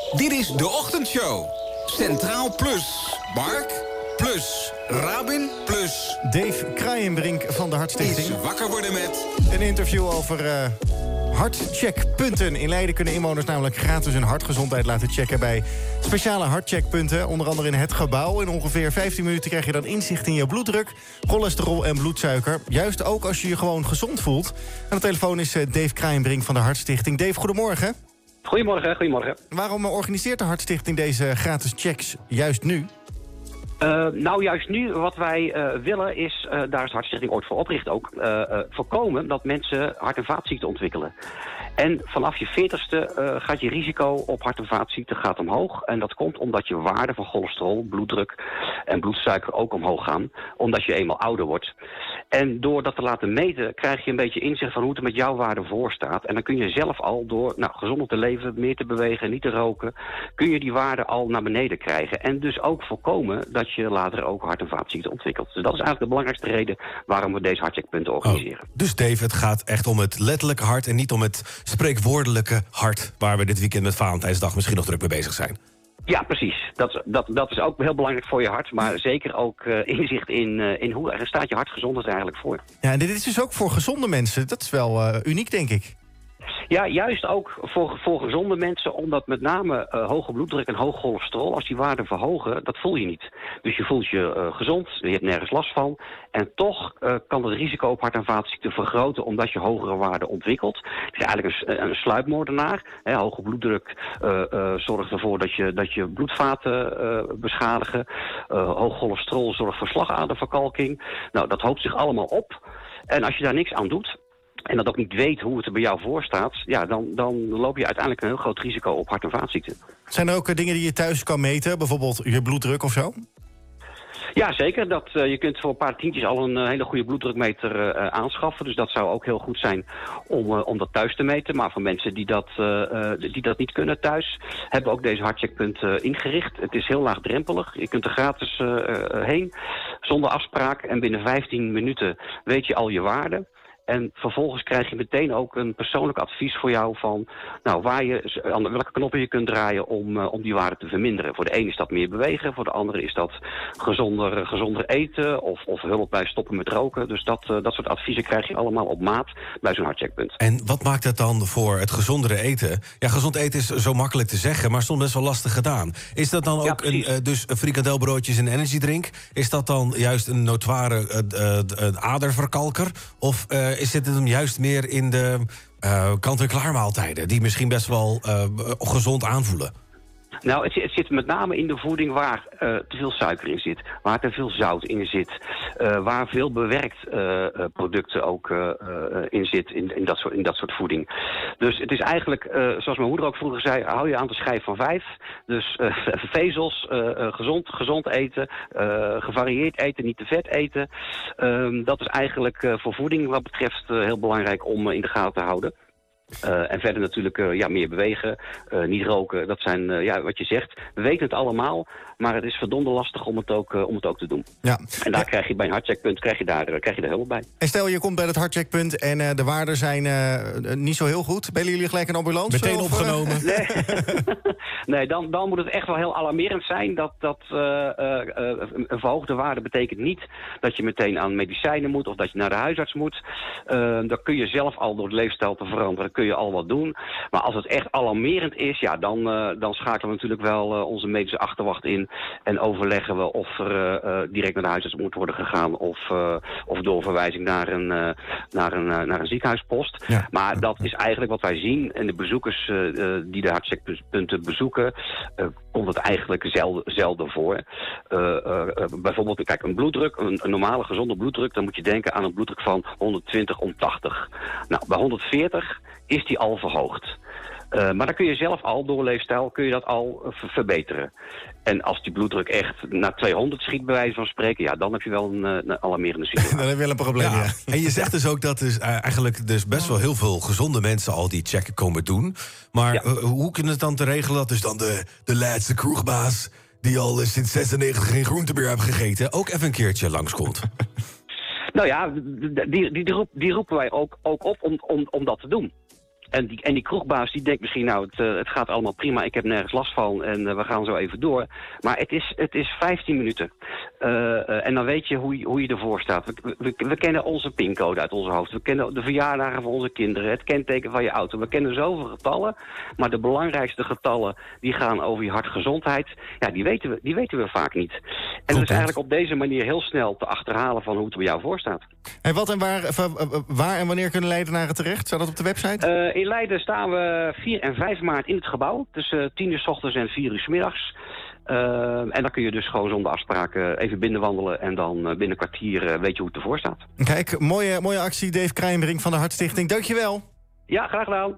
Dit is de ochtendshow. Centraal Plus. Mark plus Rabin plus Dave Kraaienbrink van de Hartstichting. Is wakker worden met een interview over hartcheckpunten. In Leiden kunnen inwoners namelijk gratis hun hartgezondheid laten checken bij speciale hartcheckpunten. Onder andere in het gebouw. In ongeveer 15 minuten krijg je dan inzicht in je bloeddruk, cholesterol en bloedsuiker. Juist ook als je je gewoon gezond voelt. Aan de telefoon is Dave Kraaienbrink van de Hartstichting. Dave, goedemorgen. Goedemorgen. Waarom organiseert de Hartstichting deze gratis checks juist nu? Juist nu, wat wij willen is, daar is de Hartstichting ooit voor opgericht ook, voorkomen dat mensen hart- en vaatziekten ontwikkelen. En vanaf je 40ste gaat je risico op hart- en vaatziekten gaat omhoog. En dat komt omdat je waarden van cholesterol, bloeddruk en bloedsuiker ook omhoog gaan. Omdat je eenmaal ouder wordt. En door dat te laten meten krijg je een beetje inzicht van hoe het er met jouw waarde voor staat. En dan kun je zelf al door gezonder te leven, meer te bewegen, niet te roken, kun je die waarden al naar beneden krijgen. En dus ook voorkomen dat je later ook hart- en vaatziekten ontwikkelt. Dus dat is eigenlijk de belangrijkste reden waarom we deze hartcheckpunten organiseren. Dus Dave, het gaat echt om het letterlijke hart en niet om het spreekwoordelijke hart, waar we dit weekend met Valentijnsdag misschien nog druk mee bezig zijn. Ja, precies. Dat is ook heel belangrijk voor je hart, maar zeker ook inzicht in hoe staat je hartgezondheid er eigenlijk voor. Ja, en dit is dus ook voor gezonde mensen. Dat is wel uniek, denk ik. Ja, juist ook voor gezonde mensen, omdat met name hoge bloeddruk en hoog cholesterol, als die waarden verhogen, dat voel je niet. Dus je voelt je gezond, je hebt nergens last van. En toch kan het risico op hart- en vaatziekten vergroten, omdat je hogere waarden ontwikkelt. Het is eigenlijk een sluipmoordenaar. Hoge bloeddruk zorgt ervoor dat je bloedvaten beschadigen. Hoog cholesterol zorgt voor slagaderverkalking. Nou, dat hoopt zich allemaal op. En als je daar niks aan doet en dat ook niet weet hoe het er bij jou voor staat, ja, dan loop je uiteindelijk een heel groot risico op hart- en vaatziekten. Zijn er ook dingen die je thuis kan meten? Bijvoorbeeld je bloeddruk of zo? Ja, zeker. Je kunt voor een paar tientjes al een hele goede bloeddrukmeter aanschaffen. Dus dat zou ook heel goed zijn om dat thuis te meten. Maar voor mensen die dat niet kunnen thuis, hebben we ook deze hartcheckpunt ingericht. Het is heel laagdrempelig. Je kunt er gratis heen, zonder afspraak. En binnen 15 minuten weet je al je waarden. En vervolgens krijg je meteen ook een persoonlijk advies voor jou van aan welke knoppen je kunt draaien om die waarde te verminderen. Voor de een is dat meer bewegen, voor de andere is dat gezonder eten of hulp bij stoppen met roken. Dus dat soort adviezen krijg je allemaal op maat bij zo'n hartcheckpunt. En wat maakt dat dan voor het gezondere eten? Ja, gezond eten is zo makkelijk te zeggen, maar soms best wel lastig gedaan. Is dat dan ook dus frikandelbroodjes en energiedrink? Is dat dan juist een notoire aderverkalker? Of zit het hem juist meer in de kant-en-klaar maaltijden, die misschien best wel gezond aanvoelen? Nou, het zit met name in de voeding waar te veel suiker in zit, waar te veel zout in zit, waar veel bewerkt producten ook in zit in dat soort voeding. Dus het is eigenlijk, zoals mijn moeder ook vroeger zei, hou je aan de schijf van 5. Dus vezels, gezond eten, gevarieerd eten, niet te vet eten. Dat is eigenlijk voor voeding wat betreft heel belangrijk om in de gaten te houden. En verder natuurlijk meer bewegen, niet roken. Dat zijn, wat je zegt. We weten het allemaal, maar het is verdomde lastig om het ook te doen. Ja. En daar krijg je bij een hartcheckpunt krijg je daar hulp bij. En stel je komt bij het hartcheckpunt en de waarden zijn niet zo heel goed. Bellen jullie gelijk een ambulance? Meteen opgenomen? Nee, dan moet het echt wel heel alarmerend zijn. Dat een verhoogde waarde betekent niet dat je meteen aan medicijnen moet of dat je naar de huisarts moet. Dan kun je zelf al door de leefstijl te veranderen, kun je al wat doen. Maar als het echt alarmerend is, ja, dan schakelen we natuurlijk wel onze medische achterwacht in en overleggen we of er direct naar de huisarts moet worden gegaan of doorverwijzing naar een ziekenhuispost. Ja. Maar dat is eigenlijk wat wij zien en de bezoekers die de hartcheckpunten bezoeken, komt het eigenlijk zelden voor. Bijvoorbeeld, kijk, een bloeddruk, een normale gezonde bloeddruk, dan moet je denken aan een bloeddruk van 120 om 80. Nou, bij 140 is die al verhoogd. Maar dan kun je zelf al, door leefstijl, kun je dat al verbeteren. En als die bloeddruk echt naar 200 schiet, bij wijze van spreken, ja, dan heb je wel een alarmerende situatie. Dan heb je wel een probleem, ja. En je zegt dus ook dat eigenlijk dus best wel heel veel gezonde mensen al die checken komen doen. Maar hoe kunnen het dan te regelen dat dus dan de laatste kroegbaas, die al sinds 96 geen groente meer heeft gegeten, ook even een keertje langskomt? Nou ja, die roepen wij ook op om dat te doen. En die kroegbaas die denkt misschien, nou, het gaat allemaal prima, ik heb nergens last van en we gaan zo even door. Maar het is 15 minuten. En dan weet je hoe je ervoor staat. We kennen onze pincode uit ons hoofd. We kennen de verjaardagen van onze kinderen, het kenteken van je auto. We kennen zoveel getallen, maar de belangrijkste getallen die gaan over je hartgezondheid. Ja, die weten we vaak niet. En dat is eigenlijk op deze manier heel snel te achterhalen van hoe het bij jou voor staat. En wat en waar en wanneer kunnen Leidenaren terecht? Staat dat op de website? In Leiden staan we 4 en 5 maart in het gebouw. Tussen 10 uur 's ochtends en 4 uur 's middags. En dan kun je dus gewoon zonder afspraak even binnenwandelen. En dan binnen een kwartier weet je hoe het ervoor staat. Kijk, mooie actie, Dave Krijnbrink van de Hartstichting. Dankjewel. Ja, graag gedaan.